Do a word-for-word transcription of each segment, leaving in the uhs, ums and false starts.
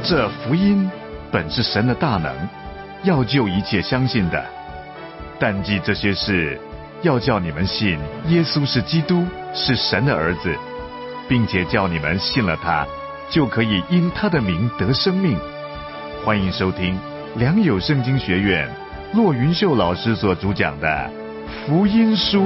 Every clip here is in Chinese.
这福音本是神的大能，要救一切相信的。但记这些事，要叫你们信耶稣是基督，是神的儿子，并且叫你们信了他，就可以因他的名得生命。欢迎收听良友圣经学院骆云秀老师所主讲的福音书。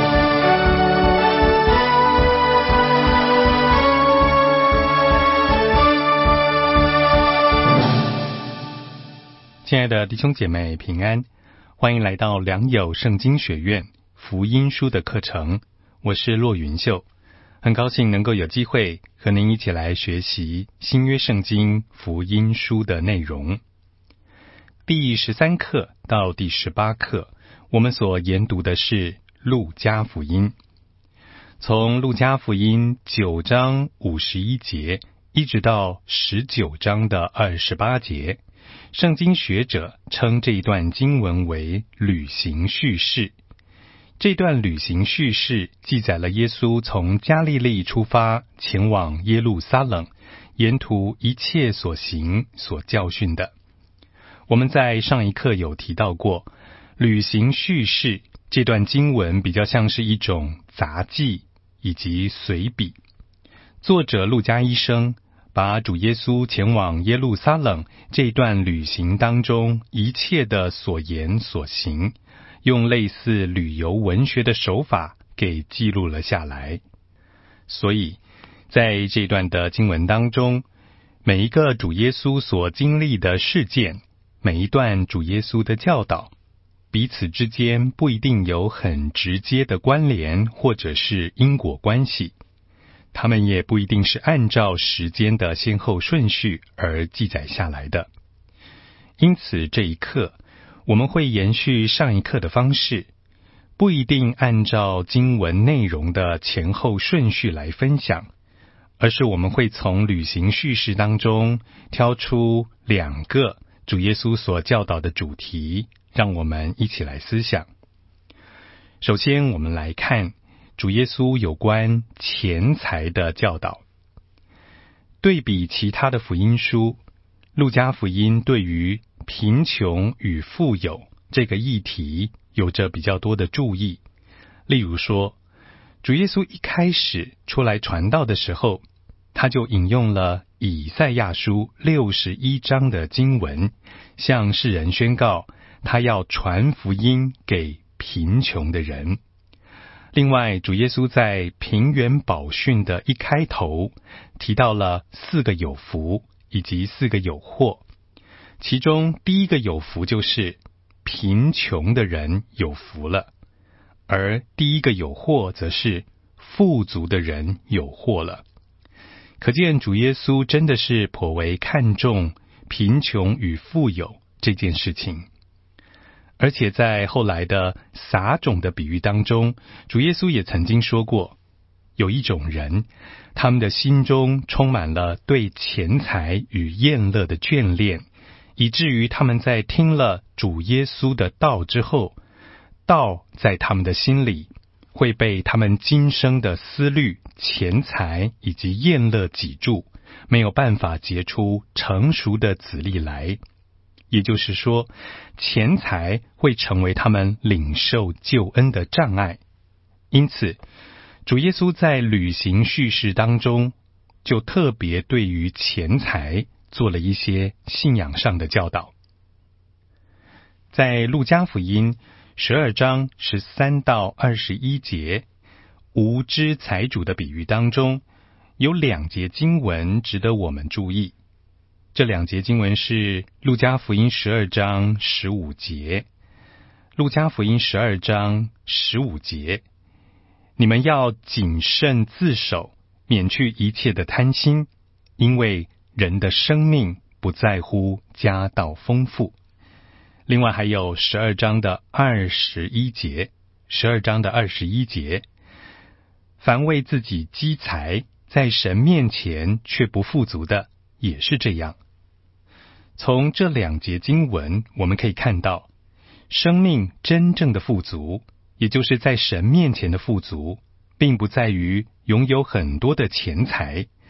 亲爱的弟兄姐妹平安，欢迎来到良友圣经学院福音书的课程，我是骆云秀，很高兴能够有机会和您一起来学习新约圣经福音书的内容。第十三课到第十八课，我们所研读的是路加福音。从路加福音九章五十一节一直到十九章的二十八节，圣经学者称这一段经文为旅行叙事。这段旅行叙事记载了耶稣从加利利出发前往耶路撒冷，沿途一切所行所教训的。我们在上一课有提到过，旅行叙事这段经文比较像是一种杂记以及随笔。作者路加医生把主耶稣前往耶路撒冷这段旅行当中一切的所言所行，用类似旅游文学的手法给记录了下来。所以在这段的经文当中，每一个主耶稣所经历的事件，每一段主耶稣的教导，彼此之间不一定有很直接的关联或者是因果关系，他们也不一定是按照时间的先后顺序而记载下来的。因此这一课我们会延续上一课的方式，不一定按照经文内容的前后顺序来分享，而是我们会从旅行叙事当中挑出两个主耶稣所教导的主题，让我们一起来思想。首先我们来看主耶稣有关钱财的教导。对比其他的福音书，路加福音对于贫穷与富有这个议题有着比较多的注意。例如说，主耶稣一开始出来传道的时候，他就引用了以赛亚书六十一章的经文，向世人宣告他要传福音给贫穷的人。另外，主耶稣在平原宝训的一开头提到了四个有福以及四个有祸，其中第一个有福就是贫穷的人有福了，而第一个有祸则是富足的人有祸了。可见主耶稣真的是颇为看重贫穷与富有这件事情。而且在后来的撒种的比喻当中，主耶稣也曾经说过，有一种人，他们的心中充满了对钱财与厌乐的眷恋，以至于他们在听了主耶稣的道之后，道在他们的心里会被他们今生的思虑、钱财以及厌乐挤住，没有办法结出成熟的子粒来。也就是说，钱财会成为他们领受救恩的障碍。因此，主耶稣在旅行叙事当中，就特别对于钱财做了一些信仰上的教导。在路加福音十二章十三到二十一节，无知财主的比喻当中，有两节经文值得我们注意。这两节经文是路加福音十二章十五节。路加福音十二章十五节，你们要谨慎自守，免去一切的贪心，因为人的生命不在乎家道丰富。另外还有十二章的二十一节，十二章的二十一节，凡为自己积财，在神面前却不富足的，也是这样。从这两节经文我们可以看到，生命真正的富足，也就是在神面前的富足，并不在于拥有很多的钱财，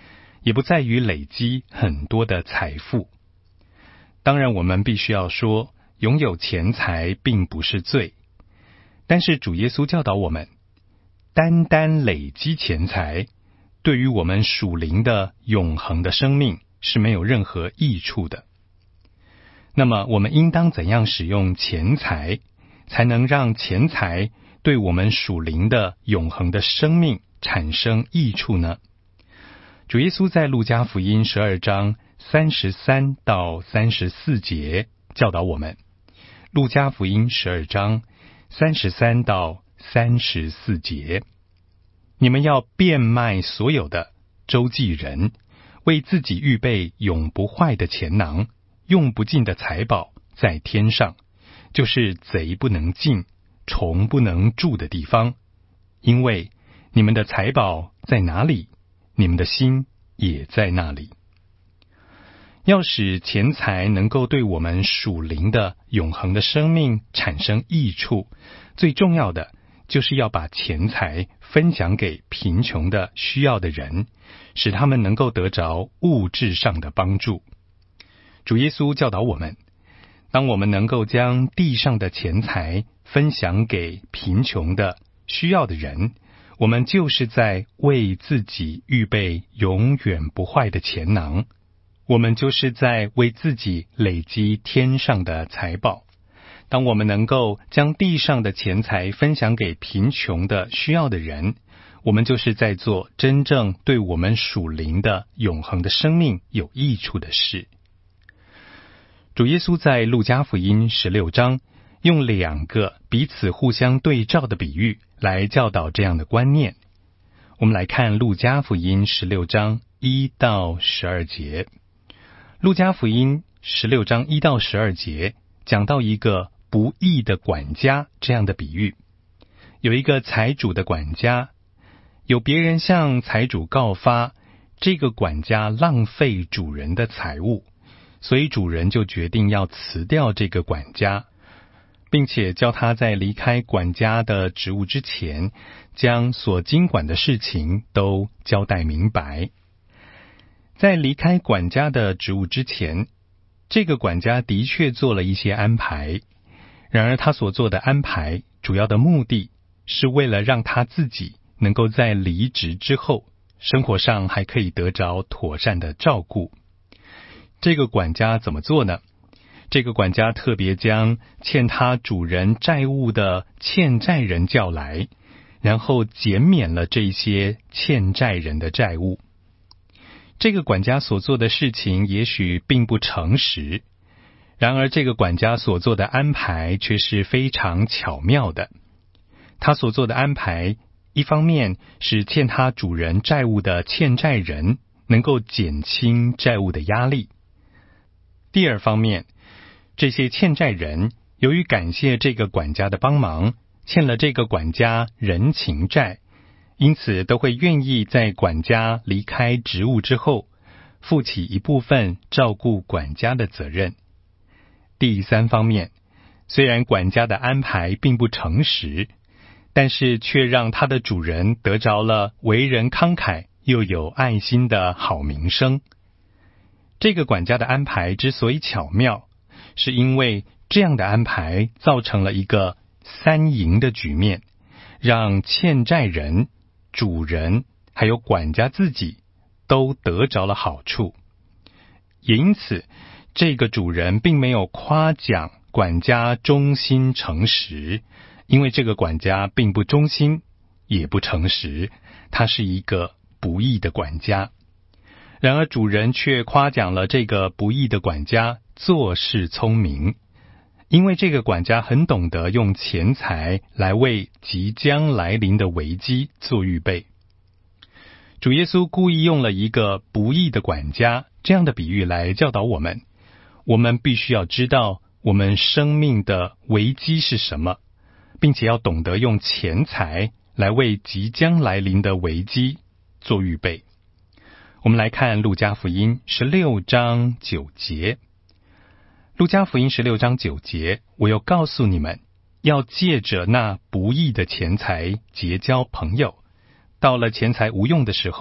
也不在于累积很多的财富。当然，我们必须要说，拥有钱财并不是罪，但是主耶稣教导我们，单单累积钱财，对于我们属灵的永恒的生命是没有任何益处的。那么，我们应当怎样使用钱财，才能让钱财对我们属灵的永恒的生命产生益处呢？主耶稣在路加福音十二章三十三到三十四节教导我们。路加福音十二章三十三到三十四节，你们要变卖所有的，周济人，为自己预备永不坏的钱囊，用不尽的财宝在天上，就是贼不能进，虫不能住的地方。因为你们的财宝在哪里，你们的心也在那里。要使钱财能够对我们属灵的永恒的生命产生益处，最重要的就是要把钱财分享给贫穷的需要的人，使他们能够得着物质上的帮助。主耶稣教导我们，当我们能够将地上的钱财分享给贫穷的需要的人，我们就是在为自己预备永远不坏的钱囊，我们就是在为自己累积天上的财宝。当我们能够将地上的钱财分享给贫穷的需要的人，我们就是在做真正对我们属灵的永恒的生命有益处的事。主耶稣在路加福音十六章用两个彼此互相对照的比喻来教导这样的观念。我们来看路加福音十六章一到十二节。路加福音十六章一到十二节讲到一个不义的管家这样的比喻。有一个财主的管家，有别人向财主告发这个管家浪费主人的财物，所以主人就决定要辞掉这个管家，并且叫他在离开管家的职务之前，将所经管的事情都交代明白。在离开管家的职务之前，这个管家的确做了一些安排，然而他所做的安排主要的目的是为了让他自己能够在离职之后，生活上还可以得着妥善的照顾。这个管家怎么做呢？这个管家特别将欠他主人债务的欠债人叫来，然后减免了这些欠债人的债务。这个管家所做的事情也许并不诚实，然而这个管家所做的安排却是非常巧妙的。他所做的安排，一方面使欠他主人债务的欠债人能够减轻债务的压力，第二方面，这些欠债人由于感谢这个管家的帮忙，欠了这个管家人情债，因此都会愿意在管家离开职务之后，负起一部分照顾管家的责任。第三方面，虽然管家的安排并不诚实，但是却让他的主人得着了为人慷慨又有爱心的好名声。这个管家的安排之所以巧妙，是因为这样的安排造成了一个三赢的局面，让欠债人、主人还有管家自己都得着了好处。也因此，这个主人并没有夸奖管家忠心诚实，因为这个管家并不忠心也不诚实，他是一个不义的管家。然而主人却夸奖了这个不义的管家做事聪明，因为这个管家很懂得用钱财来为即将来临的危机做预备。主耶稣故意用了一个不义的管家这样的比喻来教导我们，我们必须要知道我们生命的危机是什么，并且要懂得用钱财来为即将来临的危机做预备。我们来看路加福音十六章九节。路加福音十六章九节，我又告诉你们，要借着那不义的钱财结交朋友，到了钱财无用的时候，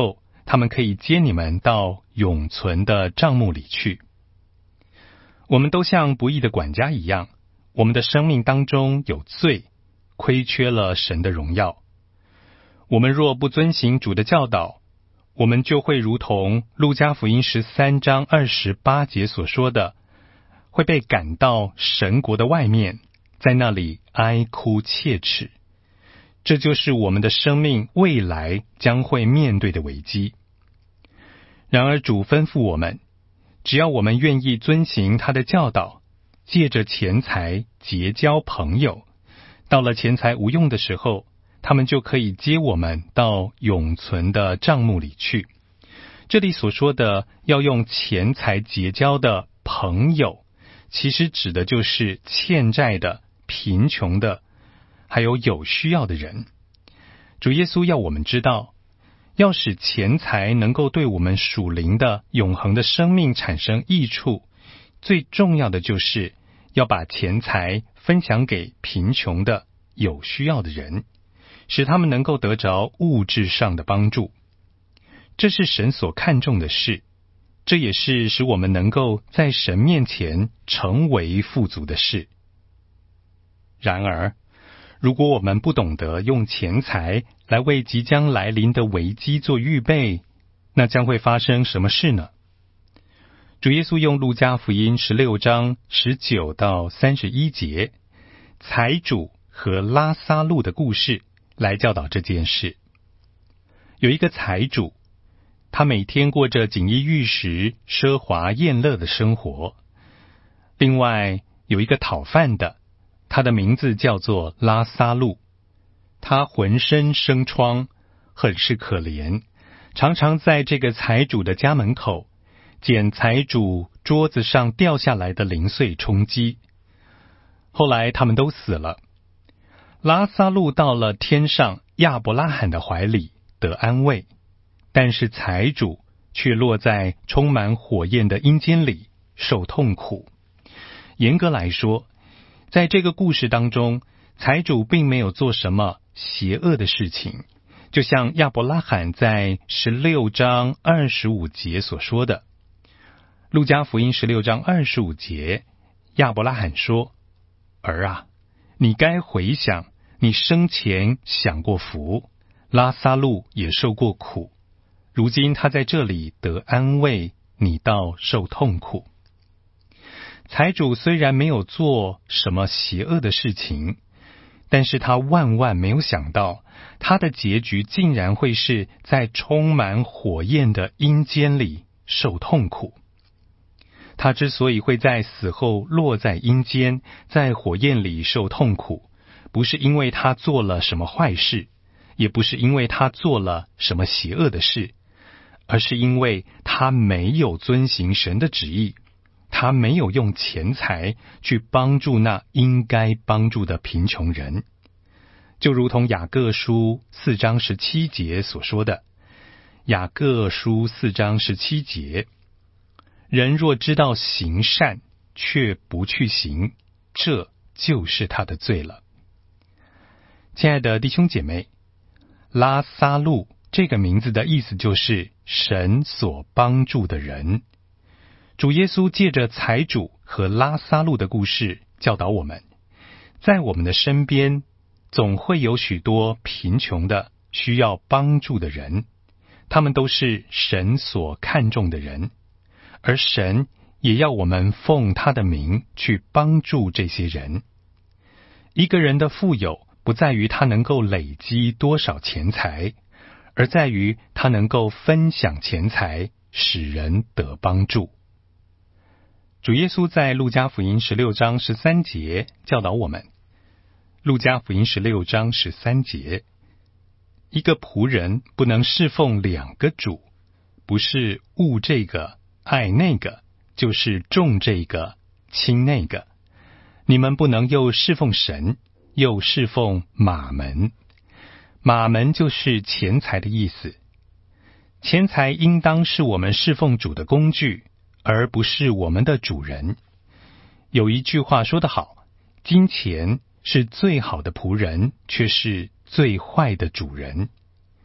他们可以接你们到永存的帐幕里去。我们都像不义的管家一样，我们的生命当中有罪，亏缺了神的荣耀。我们若不遵行主的教导，我们就会如同路加福音十三章二十八节所说的，会被赶到神国的外面，在那里哀哭切齿。这就是我们的生命未来将会面对的危机。然而主吩咐我们，只要我们愿意遵行他的教导，借着钱财结交朋友，到了钱财无用的时候，他们就可以接我们到永存的帐幕里去。这里所说的要用钱财结交的朋友，其实指的就是欠债的、贫穷的，还有有需要的人。主耶稣要我们知道，要使钱财能够对我们属灵的永恒的生命产生益处，最重要的就是要把钱财分享给贫穷的、有需要的人，使他们能够得着物质上的帮助。这是神所看重的事，这也是使我们能够在神面前成为富足的事。然而，如果我们不懂得用钱财来为即将来临的危机做预备，那将会发生什么事呢？主耶稣用路加福音十六章十九到三十一节，财主和拉撒路的故事来教导这件事。有一个财主，他每天过着锦衣玉食、奢华宴乐的生活。另外有一个讨饭的，他的名字叫做拉撒路，他浑身生疮，很是可怜，常常在这个财主的家门口捡财主桌子上掉下来的零碎充饥。后来他们都死了，拉撒路到了天上亚伯拉罕的怀里得安慰，但是财主却落在充满火焰的阴间里受痛苦。严格来说，在这个故事当中，财主并没有做什么邪恶的事情，就像亚伯拉罕在十六章二十五节所说的。路加福音十六章二十五节，亚伯拉罕说：儿啊，你该回想你生前享过福，拉撒路也受过苦，如今他在这里得安慰，你倒受痛苦。财主虽然没有做什么邪恶的事情，但是他万万没有想到，他的结局竟然会是在充满火焰的阴间里受痛苦。他之所以会在死后落在阴间，在火焰里受痛苦，不是因为他做了什么坏事，也不是因为他做了什么邪恶的事，而是因为他没有遵行神的旨意，他没有用钱财去帮助那应该帮助的贫穷人。就如同雅各书四章十七节所说的，雅各书四章十七节，人若知道行善，却不去行，这就是他的罪了。亲爱的弟兄姐妹，拉撒路这个名字的意思就是神所帮助的人。主耶稣借着财主和拉撒路的故事教导我们，在我们的身边总会有许多贫穷的需要帮助的人，他们都是神所看重的人，而神也要我们奉他的名去帮助这些人。一个人的富有不在于他能够累积多少钱财，而在于他能够分享钱财，使人得帮助。主耶稣在路加福音十六章十三节教导我们，路加福音十六章十三节，一个仆人不能侍奉两个主，不是恶这个爱那个，就是重这个轻那个。你们不能又侍奉神，又侍奉马门。马门就是钱财的意思。钱财应当是我们侍奉主的工具，而不是我们的主人。有一句话说得好，金钱是最好的仆人，却是最坏的主人。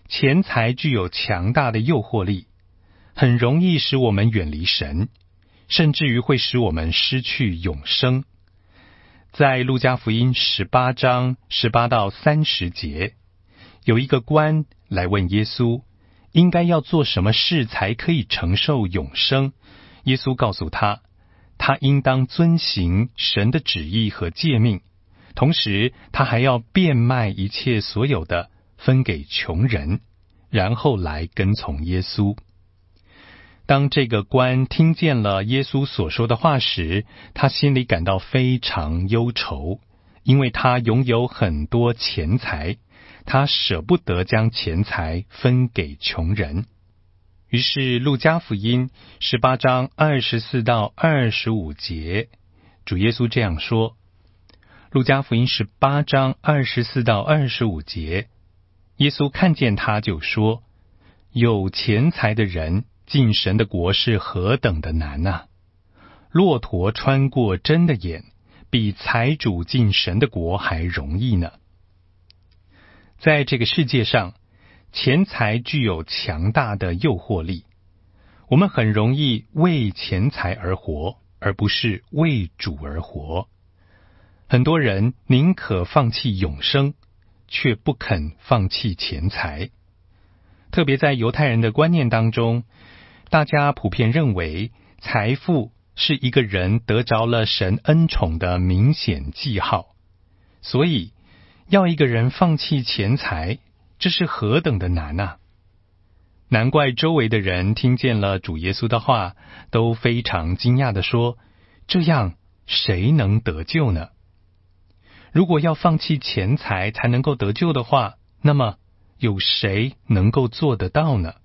钱财具有强大的诱惑力，很容易使我们远离神，甚至于会使我们失去永生。在路加福音十八章十八到三十节，有一个官来问耶稣，应该要做什么事才可以承受永生？耶稣告诉他，他应当遵行神的旨意和诫命，同时他还要变卖一切所有的，分给穷人，然后来跟从耶稣。当这个官听见了耶稣所说的话时，他心里感到非常忧愁，因为他拥有很多钱财，他舍不得将钱财分给穷人。于是路加福音十八章二十四到二十五节，主耶稣这样说。路加福音十八章二十四到二十五节，耶稣看见他就说，有钱财的人进神的国是何等的难啊！骆驼穿过针的眼，比财主进神的国还容易呢。在这个世界上，钱财具有强大的诱惑力，我们很容易为钱财而活，而不是为主而活。很多人宁可放弃永生，却不肯放弃钱财。特别在犹太人的观念当中，大家普遍认为财富是一个人得着了神恩宠的明显记号，所以要一个人放弃钱财，这是何等的难啊！难怪周围的人听见了主耶稣的话，都非常惊讶地说，这样谁能得救呢？如果要放弃钱财才能够得救的话，那么有谁能够做得到呢？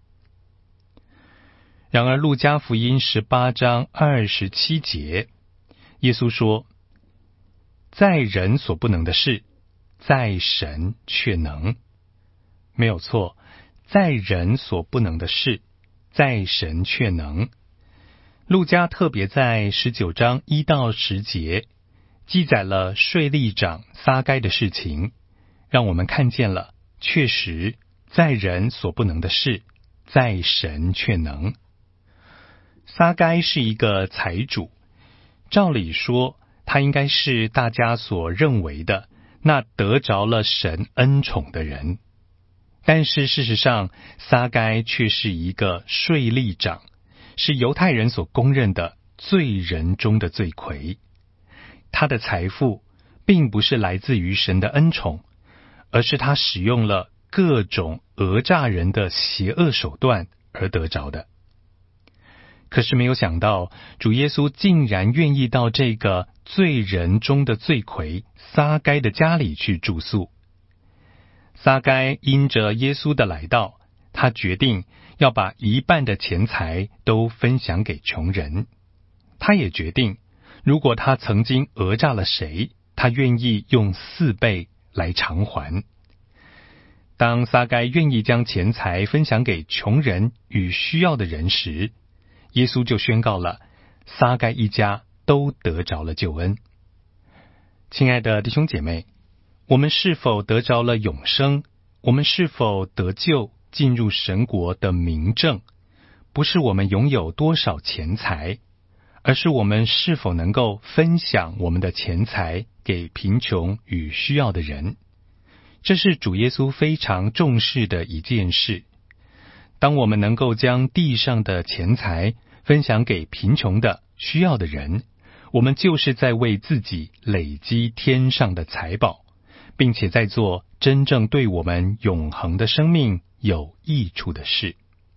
然而路加福音十八章二十七节，耶稣说，在人所不能的事，在神却能。没有错，在人所不能的事，在神却能。路加特别在十九章一到十节记载了税吏长撒该的事情，让我们看见了确实在人所不能的事，在神却能。撒该是一个财主，照理说他应该是大家所认为的那得着了神恩宠的人，但是事实上撒该却是一个税吏长，是犹太人所公认的罪人中的罪魁。他的财富并不是来自于神的恩宠，而是他使用了各种讹诈人的邪恶手段而得着的。可是没有想到，主耶稣竟然愿意到这个罪人中的罪魁撒该的家里去住宿。撒该因着耶稣的来到，他决定要把一半的钱财都分享给穷人。他也决定，如果他曾经讹诈了谁，他愿意用四倍来偿还。当撒该愿意将钱财分享给穷人与需要的人时，耶稣就宣告了，撒该一家都得着了救恩。亲爱的弟兄姐妹，我们是否得着了永生？我们是否得救进入神国的明证，不是我们拥有多少钱财，而是我们是否能够分享我们的钱财给贫穷与需要的人。这是主耶稣非常重视的一件事。当我们能够将地上的钱财分享给贫穷的、需要的人，我们就是在为自己累积天上的财宝，并且在做真正对我们永恒的生命有益处的事。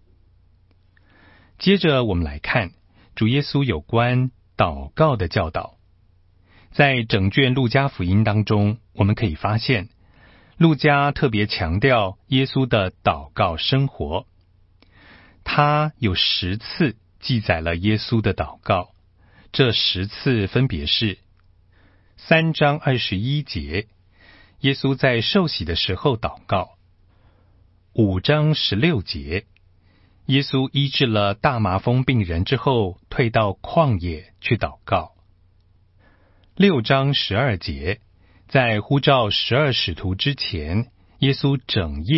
接着我们来看主耶稣有关祷告的教导。在整卷路加福音当中，我们可以发现，路加特别强调耶稣的祷告生活。他有十次记载了耶稣的祷告，这十次分别是：三章二十一节，耶稣在受洗的时候祷告；五章十六节，耶稣医治了大麻风病人之后，退到旷野去祷告；六章十二节，在呼召十二使徒之前，耶稣整夜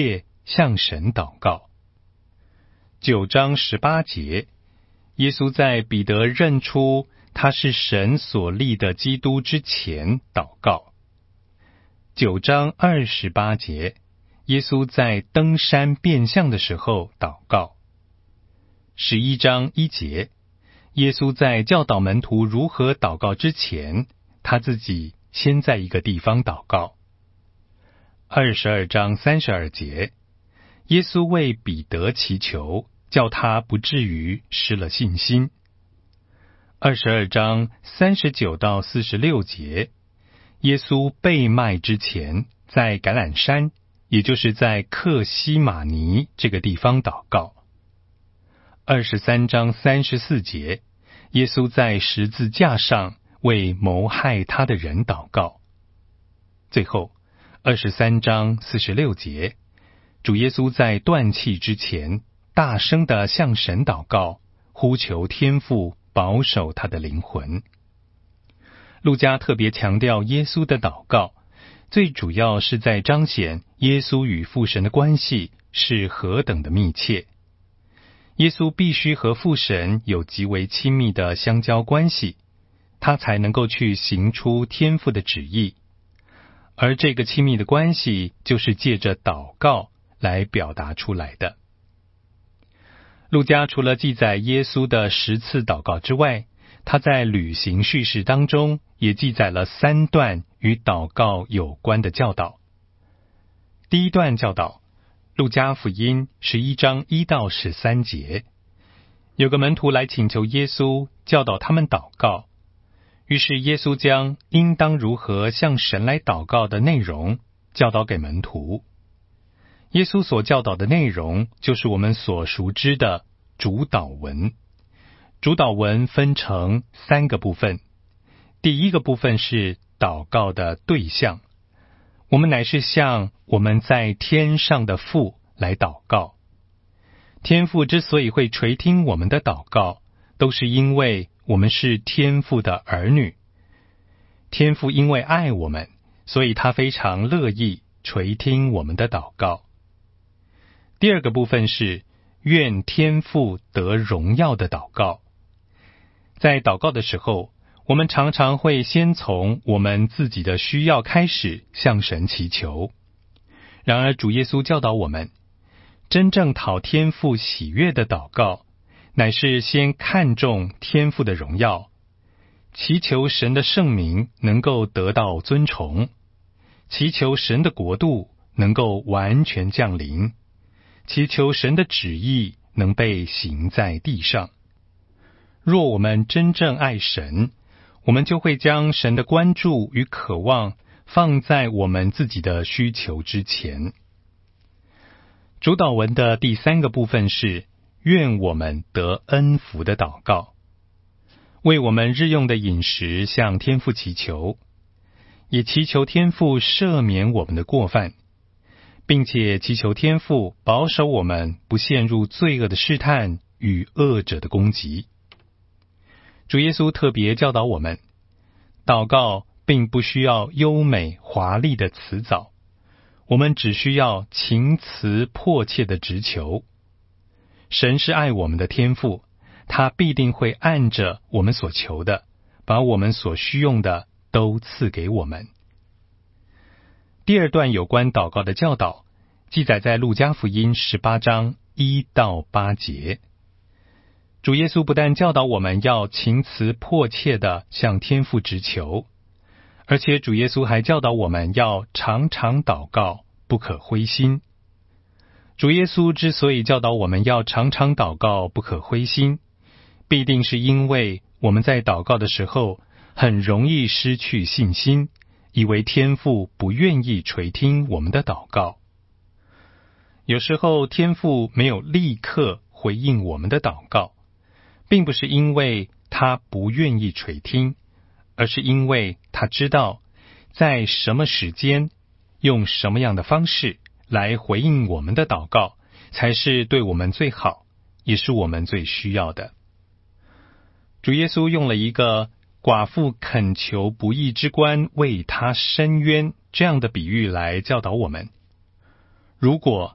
向神祷告。九章十八节，耶稣在彼得认出他是神所立的基督之前祷告。九章二十八节，耶稣在登山变相的时候祷告。十一章一节，耶稣在教导门徒如何祷告之前，他自己先在一个地方祷告。二十二章三十二节，耶稣为彼得祈求，叫他不至于失了信心。二十二章三十九到四十六节，耶稣被卖之前，在橄榄山，也就是在客西马尼这个地方祷告。二十三章三十四节，耶稣在十字架上为谋害他的人祷告。最后，二十三章四十六节，主耶稣在断气之前，大声地向神祷告，呼求天父保守他的灵魂。路加特别强调耶稣的祷告，最主要是在彰显耶稣与父神的关系是何等的密切。耶稣必须和父神有极为亲密的相交关系，他才能够去行出天父的旨意。而这个亲密的关系就是借着祷告来表达出来的。路加除了记载耶稣的十次祷告之外，他在旅行叙事当中也记载了三段与祷告有关的教导。第一段教导，路加福音十一章一到十三节，有个门徒来请求耶稣教导他们祷告，于是耶稣将应当如何向神来祷告的内容教导给门徒。耶稣所教导的内容就是我们所熟知的主祷文。主祷文分成三个部分，第一个部分是祷告的对象，我们乃是向我们在天上的父来祷告。天父之所以会垂听我们的祷告，都是因为我们是天父的儿女。天父因为爱我们，所以他非常乐意垂听我们的祷告。第二个部分是愿天父得荣耀的祷告。在祷告的时候，我们常常会先从我们自己的需要开始向神祈求。然而主耶稣教导我们，真正讨天父喜悦的祷告，乃是先看重天父的荣耀，祈求神的圣名能够得到尊崇，祈求神的国度能够完全降临，祈求神的旨意能被行在地上。若我们真正爱神，我们就会将神的关注与渴望放在我们自己的需求之前。主祷文的第三个部分是愿我们得恩福的祷告，为我们日用的饮食向天父祈求，也祈求天父赦免我们的过犯，并且祈求天父保守我们不陷入罪恶的试探与恶者的攻击。主耶稣特别教导我们，祷告并不需要优美华丽的辞藻，我们只需要情辞迫切的直求。神是爱我们的天父，他必定会按着我们所求的，把我们所需用的都赐给我们。第二段有关祷告的教导，记载在路加福音十八章一到八节。主耶稣不但教导我们要情辞迫切地向天父直求，而且主耶稣还教导我们要常常祷告，不可灰心。主耶稣之所以教导我们要常常祷告，不可灰心，必定是因为我们在祷告的时候很容易失去信心，以为天父不愿意垂听我们的祷告。有时候天父没有立刻回应我们的祷告，并不是因为他不愿意垂听，而是因为他知道在什么时间用什么样的方式来回应我们的祷告，才是对我们最好，也是我们最需要的。主耶稣用了一个寡妇恳求不义之官为他伸冤这样的比喻来教导我们。如果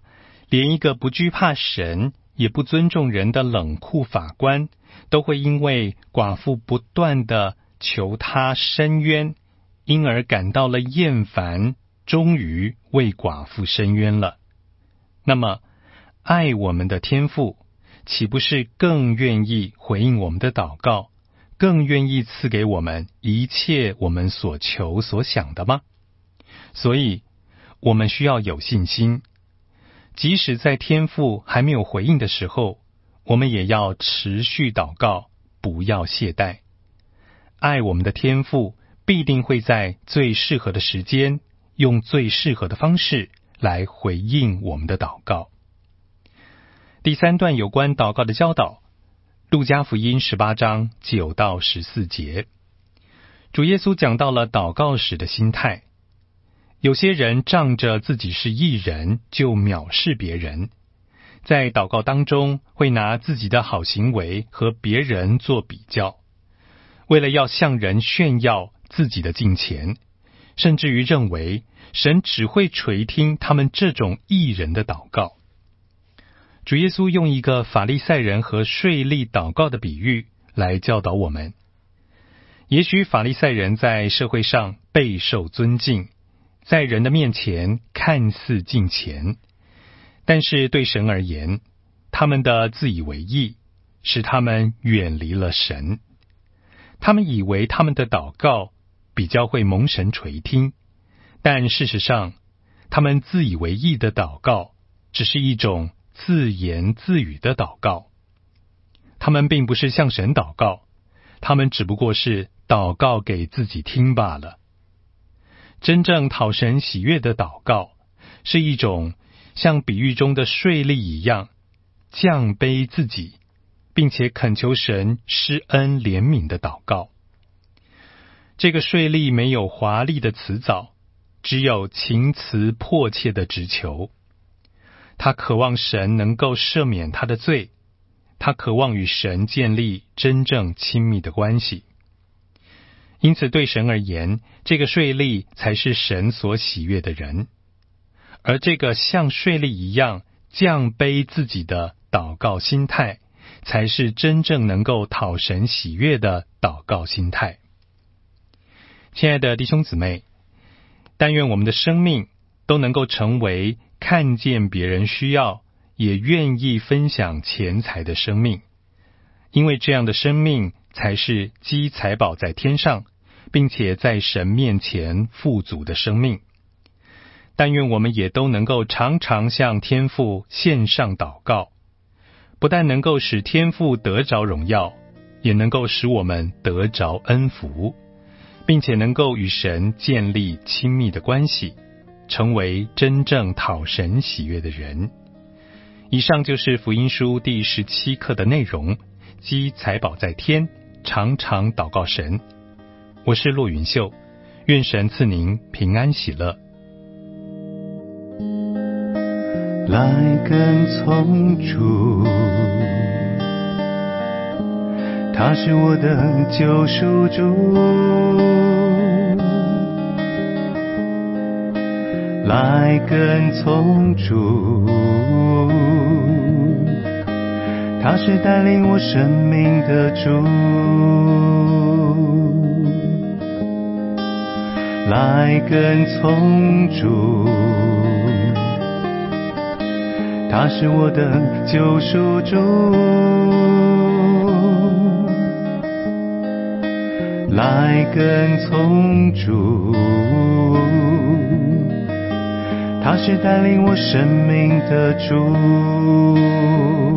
连一个不惧怕神也不尊重人的冷酷法官，都会因为寡妇不断地求他伸冤，因而感到了厌烦，终于为寡妇伸冤了。那么爱我们的天父岂不是更愿意回应我们的祷告，更愿意赐给我们一切我们所求所想的吗？所以我们需要有信心，即使在天父还没有回应的时候，我们也要持续祷告，不要懈怠。爱我们的天父必定会在最适合的时间，用最适合的方式来回应我们的祷告。第三段有关祷告的教导，路加福音十八章九到十四节，主耶稣讲到了祷告时的心态。有些人仗着自己是义人，就藐视别人，在祷告当中会拿自己的好行为和别人做比较，为了要向人炫耀自己的敬虔，甚至于认为神只会垂听他们这种义人的祷告。主耶稣用一个法利赛人和税吏祷告的比喻来教导我们。也许法利赛人在社会上备受尊敬，在人的面前看似敬虔，但是对神而言，他们的自以为义使他们远离了神。他们以为他们的祷告比较会蒙神垂听，但事实上，他们自以为义的祷告只是一种自言自语的祷告。他们并不是向神祷告，他们只不过是祷告给自己听罢了。真正讨神喜悦的祷告，是一种像比喻中的税吏一样，降卑自己，并且恳求神施恩怜悯的祷告。这个税吏没有华丽的辞藻，只有情辞迫切的直求。他渴望神能够赦免他的罪，他渴望与神建立真正亲密的关系。因此对神而言，这个税吏才是神所喜悦的人。而这个像税吏一样降卑自己的祷告心态，才是真正能够讨神喜悦的祷告心态。亲爱的弟兄姊妹，但愿我们的生命都能够成为看见别人需要，也愿意分享钱财的生命，因为这样的生命才是积财宝在天上，并且在神面前富足的生命。但愿我们也都能够常常向天父献上祷告，不但能够使天父得着荣耀，也能够使我们得着恩福，并且能够与神建立亲密的关系，成为真正讨神喜悦的人。以上就是福音书第十七课的内容，积财宝在天，常常祷告神。我是骆云秀，愿神赐您平安喜乐。 来跟从主，他是我的救赎主，来跟从主，他是带领我生命的主，来跟从主，他是我的救赎主，来跟从主，他是带领我生命的主。